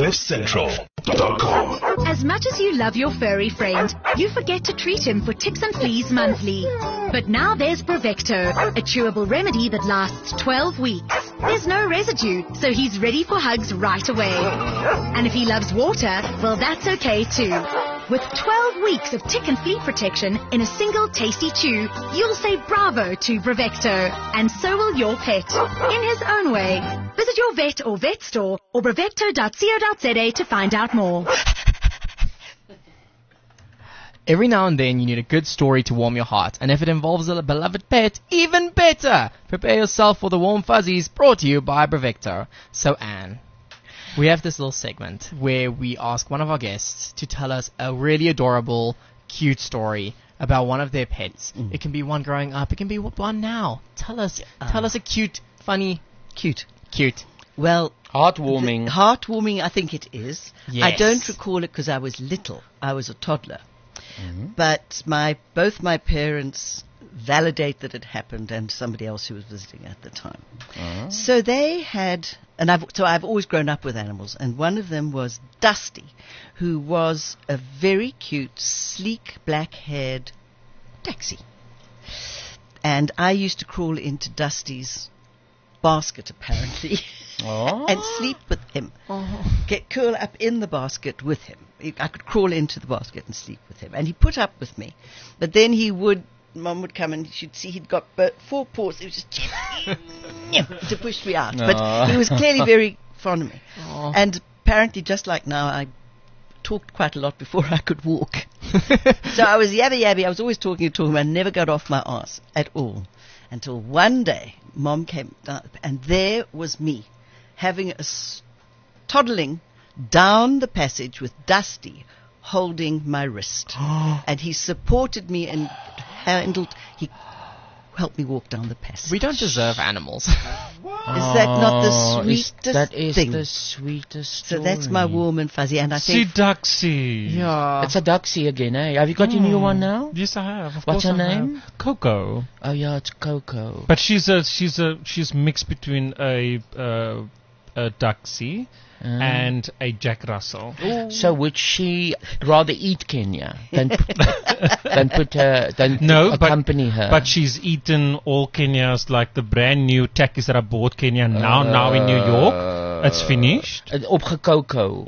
CliffCentral.com. As much as you love your furry friend, you forget to treat him for ticks and fleas monthly. But now there's Bravecto, a chewable remedy that lasts 12 weeks. There's no residue, so he's ready for hugs right away. And if he loves water, well, that's okay too. With 12 weeks of tick and flea protection in a single tasty chew, you'll say bravo to Bravecto, and so will your pet, in his own way. Visit your vet or vet store or bravecto.co.za to find out more. Every now and then you need a good story to warm your heart, and if it involves a beloved pet, even better! Prepare yourself for the warm fuzzies brought to you by Bravecto. So Anne, we have this little segment where we ask one of our guests to tell us a really adorable, cute story about one of their pets. It can be one growing up, it can be one now. Tell us a cute, funny... Cute. Well, heartwarming. Heartwarming, I think it is. Yes. I don't recall it because I was little. I was a toddler. But both my parents validate that it happened, and somebody else who was visiting at the time. So they had, I've always grown up with animals, and one of them was Dusty, who was a very cute, sleek, black-haired taxi. And I used to crawl into Dusty's basket, apparently, and sleep with him. Curl up in the basket with him. I could crawl into the basket and sleep with him. And he put up with me. But then Mom would come and she'd see he'd got 4 paws. He was just to push me out. But he was clearly very fond of me. And apparently, just like now, I talked quite a lot before I could walk. So I was yabby. I was always talking. I never got off my arse at all. Until one day, Mom came down, and there was me, toddling down the passage with Dusty holding my wrist. And he supported me and he helped me walk down the passage. We don't deserve animals. Is that not the sweetest thing? That is the sweetest story. So that's my warm and fuzzy, and I think... See Duxie. Yeah. It's a Duxie again, eh? Have you got your new one now? Yes, I have. Of What's course her I name? have. Coco. Oh yeah, it's Coco. But she's mixed between a Duxie and a Jack Russell. So would she rather eat Kenya than accompany her? But she's eaten all Kenya's, like the brand new takkies that I bought Kenya now in New York. It's finished. Opgekoko.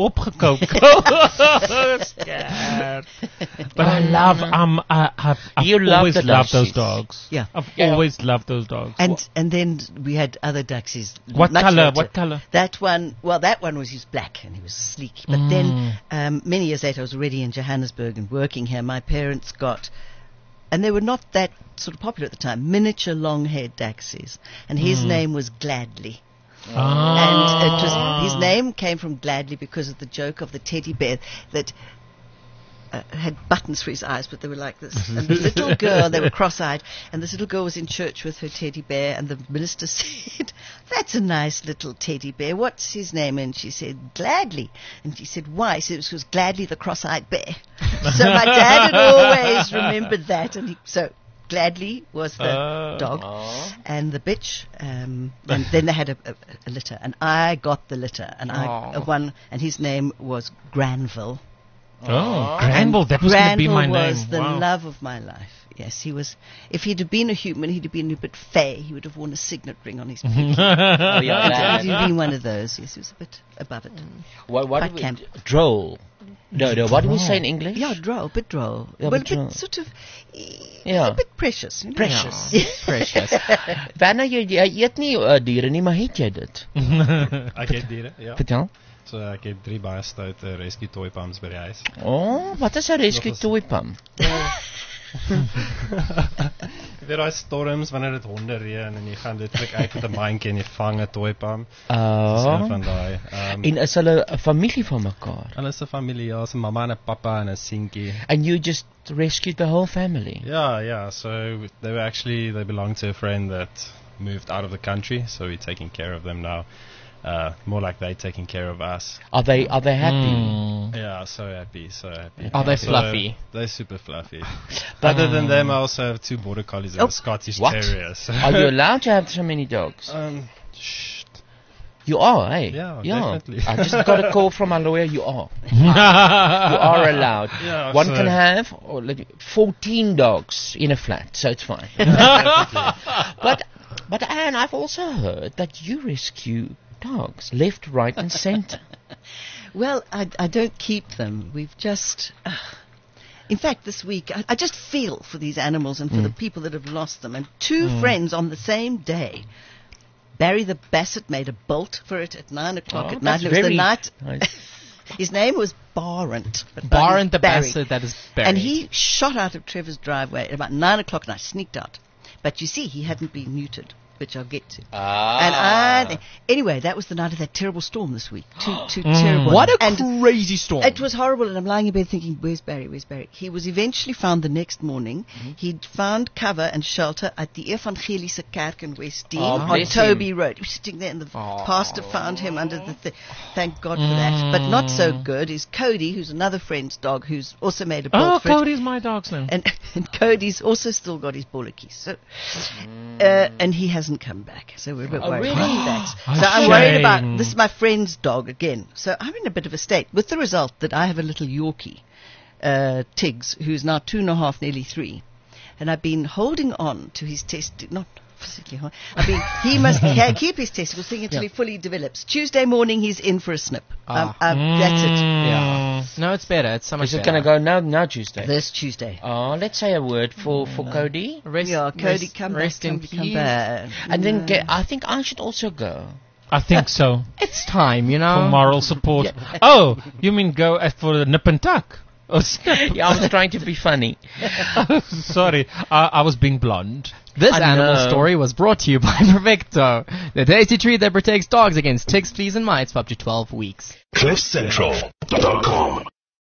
Scared. But I love I've always loved those dogs. Yeah. I've always loved those dogs. And then we had other Duxies. What much color? later. What color? That one was he was black and he was sleek. But then many years later, I was already in Johannesburg and working here. My parents got, and they were not that sort of popular at the time, miniature long-haired Duxies. And his name was Gladly. And his name came from Gladly because of the joke of the teddy bear that had buttons for his eyes, but they were like this. And the little girl, they were cross-eyed, and this little girl was in church with her teddy bear, and the minister said, "That's a nice little teddy bear. What's his name?" And she said, "Gladly." And she said, "Why?" She said, "It was Gladly the cross-eyed bear." So my dad had always remembered that, and so Gladly was the dog, and the bitch, and then they had a litter, and I got the litter, and I won, and his name was Granville. Granville, that was going to be my name. Granville was the love of my life. Yes, he was. If he'd have been a human, he'd have been a bit fey. He would have worn a signet ring on his pinky. He'd have been one of those. Yes, he was a bit above it. What camp. Droll. No. What do we say in English? Yeah, droll, bit droll. Yeah, but a droll. bit sort of... Yeah. A bit precious. You know? Precious. Precious. Wanneer jy eet nie diere nie, maar het jy dit? Ek eet diere, ja. Vertel. So ek het 3 baie stoute rescue toy pums by die huis. Wat is 'n rescue toy pum? Jy weet daai storms wanneer dit honde reën en jy gaan letterlik uit met 'n mandjie en jy vang 'n toy pum. So van daai. En is hulle 'n familie van mekaar? Hulle is 'n familie, ja, 'n mamma en 'n pappa en 'n seentjie. And you just rescued the whole family? Yeah. So they belong to a friend that moved out of the country, so we're taking care of them now. More like they taking care of us. Are they happy? Yeah, so happy. Are they fluffy? They're super fluffy. But other than them, I also have 2 border collies and a Scottish terrier. So Are you allowed to have so many dogs? You are, eh? Yeah, definitely. I just got a call from my lawyer. You are. You are allowed. Yeah, One so- can have 14 dogs in a flat, so it's fine. But Anne, I've also heard that you rescue dogs left, right, and centre. Well, I don't keep them. We've just... in fact, this week, I just feel for these animals and for the people that have lost them. And two friends on the same day. Barry the Basset made a bolt for it at 9 o'clock Oh, at night. that's It was the very night... nice. His name was Barent. but Barent the Barry. Basset, that is Barry. And he shot out of Trevor's driveway at about 9 o'clock and I sneaked out. But you see, he hadn't been neutered, which I'll get to. And anyway, that was the night of that terrible storm this week. Two terrible. What a and crazy storm. it was horrible, and I'm lying in bed thinking, where's Barry, where's Barry? He was eventually found the next morning. He'd found cover and shelter at the Evangelische Kerk in Westdene Oh, on bless Toby Road. He was sitting there, and the pastor found him under the thing. Thank God for that. But not so good is Cody, who's another friend's dog, who's also made a bolt for it. Cody's my dog's name. And Cody's also still got his bolletjies. So, and he hasn't come back. So we're a bit worried really? about that. A So I'm worried shame. about, this is my friend's dog again. So I'm in a bit of a state with the result that I have a little Yorkie, Tiggs, who's now 2.5, nearly 3. And I've been holding on to his not physically hard. He must keep his testicles thing until he fully develops. Tuesday morning he's in for a snip. That's it. Yeah. No, it's better. It's so much Is it better. going to go now Tuesday? This Tuesday. Oh, let's say a word for Cody. Rest, Yeah, Cody, rest, come rest back, in come peace. back. And then I think I should also go. I think so. It's time, you know. For moral support. Oh, you mean go for the nip and tuck? Oh, snip. Yeah, I was trying to be funny. Sorry, I was being blonde. This I animal know. story was brought to you by Perfecto, the tasty treat that protects dogs against ticks, fleas, and mites for up to 12 weeks. CliffCentral.com